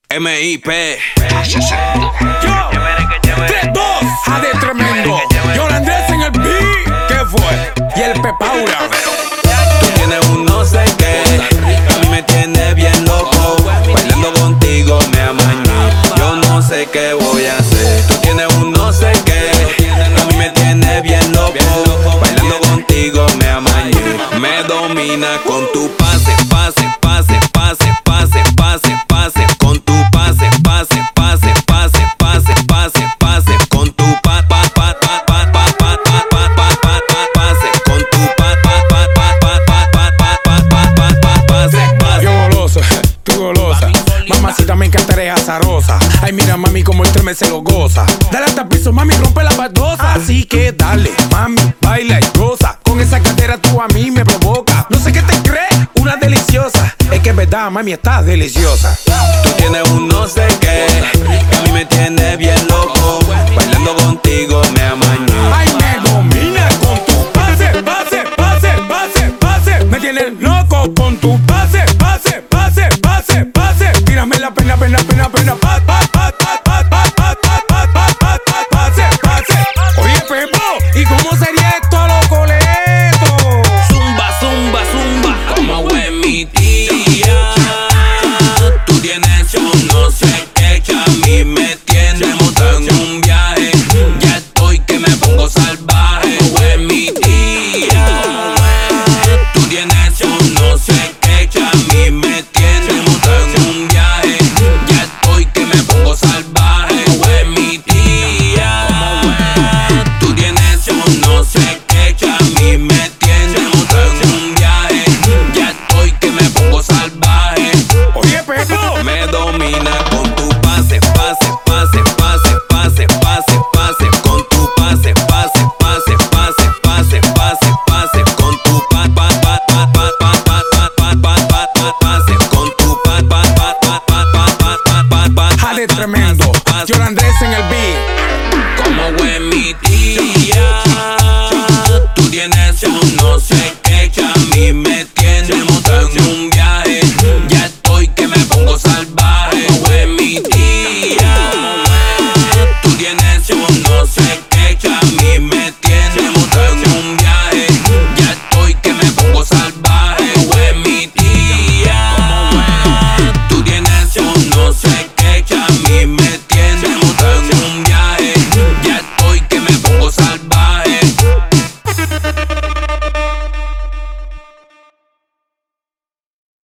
MIP. Yo, 3-2, Jade tremendo. John Andrés en el beat. ¿Qué fue? Y el Pepaura. Tú tienes un no sé qué, a mí me tiene bien loco. Bailando contigo me amañé, yo no sé qué voy a hacer. Tú tienes un no sé qué, a mí me tiene bien loco. Bailando contigo me amañé, me domina con tu pase, pase, pase, pase, pase, pase, pase. Con tu pase, pase, pase, pase, pase, pase, pase. Con tu pase, con tu Yo goloso, tú golosa. Mamacita, me encantaría azarosa. Ay, mira, mami, como el treme se lo goza. Dale hasta el piso, mami, rompe la baldosa. Así que dale, mami, baila y goza. Con esa cadera tú a mí me provoca. No sé qué te crees, una deliciosa. Es que es verdad, mami, estás deliciosa. Tú tienes un no sé qué, que a mí me tiene bien loco. Bailando contigo me amañé. Ay, me domina con tu pase, pase, pase, pase, pase. Me tienes loco con tu pase, pase, pase, pase, pase. Tírame la pena, pena, pena, pena. Pase, pase. Oye, Pepo, ¿y cómo sería esto a los coletos? Zumba, zumba, zumba, como es mi tía. Tú tienes un no sé qué que a mí me tiene montado en un viaje. Ya estoy que me pongo salvaje, como es mi tía. Tú tienes un no sé qué que a mí me tiene montado en un viaje. Ya estoy que me pongo salvaje, como es mi tía. Tú tienes un no sé qué que a mí me tiene montado en un viaje. Ya estoy que me pongo salvaje. Oye, Pepo, Me domina con tu pase, pase, pase, pase, pase, pase, pase. Con tu pase, pase, pase, pase, pase, pase, pase. Con tu pase, con tu Jade tremendo. Yolanda